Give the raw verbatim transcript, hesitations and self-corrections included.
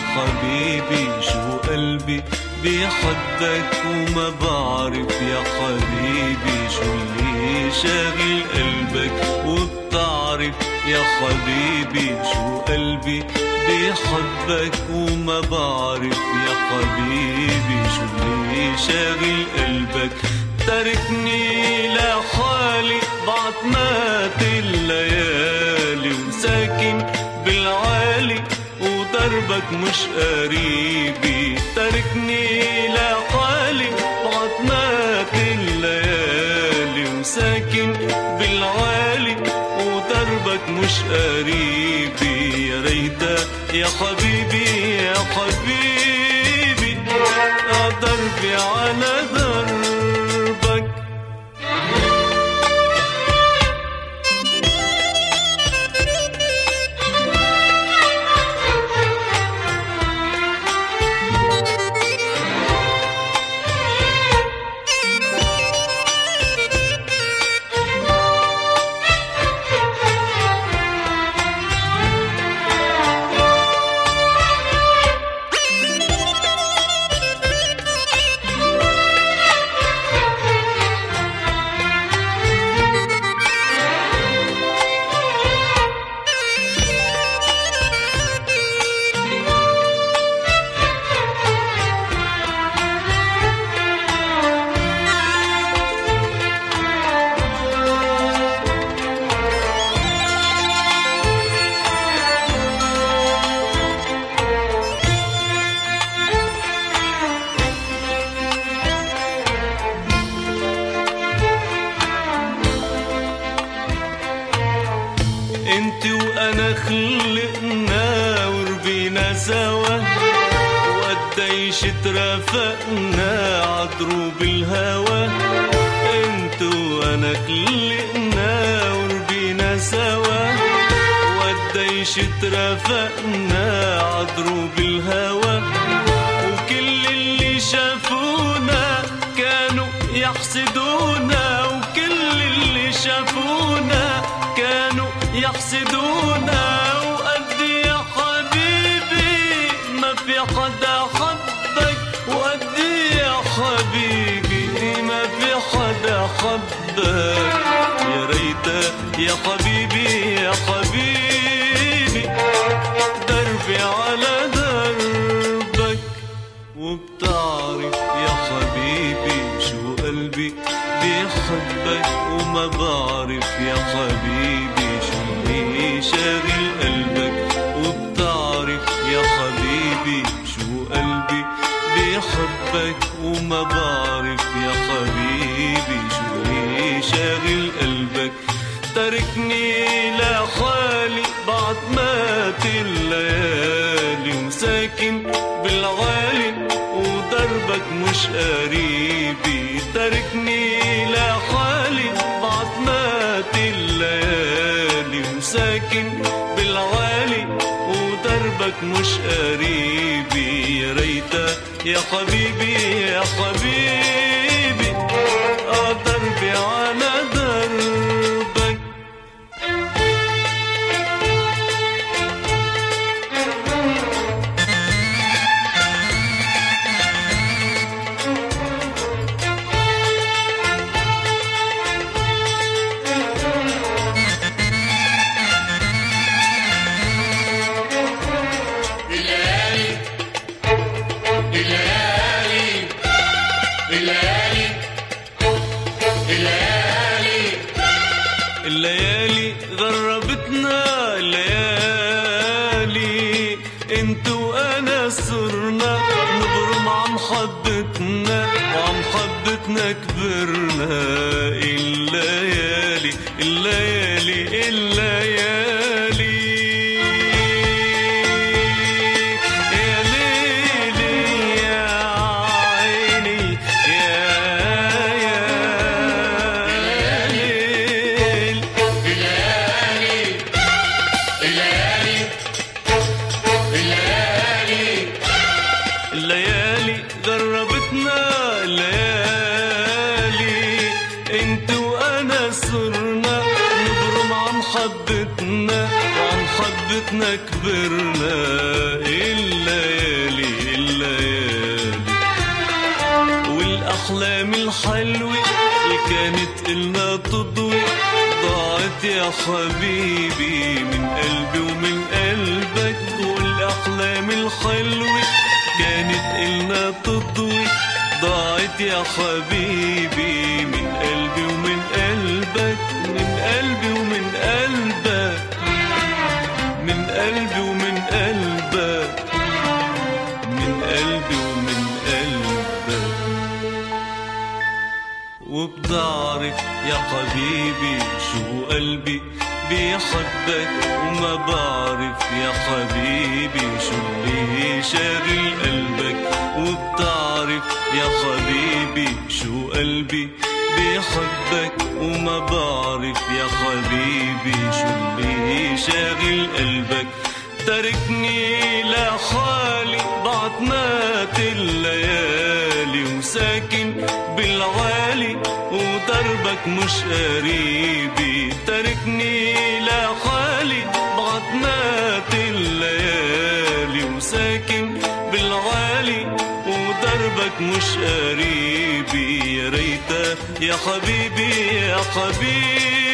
حبيبي شو قلبي بيحبك وما بعرف يا حبيبي شو اللي شاغل قلبك وبتعرف يا حبيبي شو قلبي بيحبك وما بعرف يا حبيبي شو اللي شاغل قلبك تركني لحالي بعد مات الليالي وساكن بالعالي ودربك مش قريبي تركني لحالي بعد مات الليالي وساكن بالعالي ودربك مش قريبي يا ريتك يا حبيبي يا حبيبي دربي على دربك انت وانا خلقنا وربينا سوا وقديش ترافقنا عدروب الهوى انت وانا خلقنا وربينا سوا وقديش ترافقنا عدروب الهوى وكل اللي شافونا كانوا يحسدونا وكل اللي شافونا كانوا يحسدونا وقد يا حبيبي ما في حدا حبك وقد يا حبيبي ما في حدا حبك يا ريتك يا حبيبي يا حبيبي دربي على دربك وبتعرف يا حبيبي شو قلبي بيحبك وما بعرف يا حبيبي شو اللي شاغل قلبك وبتعرف يا حبيبي شو قلبي بيحبك وما بعرف يا حبيبي شو اللي شاغل قلبك تركني لحالي بعد مات الليالي وساكن بالعالي ودربك مش قريبي تركني لحالي بعد مات الليالي وساكن بالعالي ودربك مش قريبي يا ريتك يا حبيبي يا حبيبي دربي على دربك الليالي غربتنا الليالي انت وانا صرنا نبرم عن حبتنا وعن حبتنا كبرنا الليالي الليالي الليالي يا ليلي يا عيني يا الليالي غربتنا الليالي انت وانا صرنا نبرم عن حبتنا وعن حبتنا كبرنا الليالي كانت إلنا تضوي ضاعت يا حبيبي من قلبي ومن قلبك، والأحلام الحلوة كانت إلنا تضوي ضاعت يا حبيبي من قلبي ومن قلبك، من قلبي ومن قلبك، من قلبي ومن قلبك، من قلبي ومن قلبك. وبتعرف يا حبيبي شو قلبي بيحبك، وما بعرف يا حبيبي شو اللي شاغل قلبك. وبتعرف يا حبيبي شو قلبي بيحبك، وما بعرف يا حبيبي شو اللي شاغل قلبك. تركني لحالي بعتمات الليالي، وساكن بالعالي ودربك مش قريبي. تركني لحالي بعتمات الليالي، وساكن بالعالي ودربك مش قريبي. يا ريت يا حبيبي يا حبيبي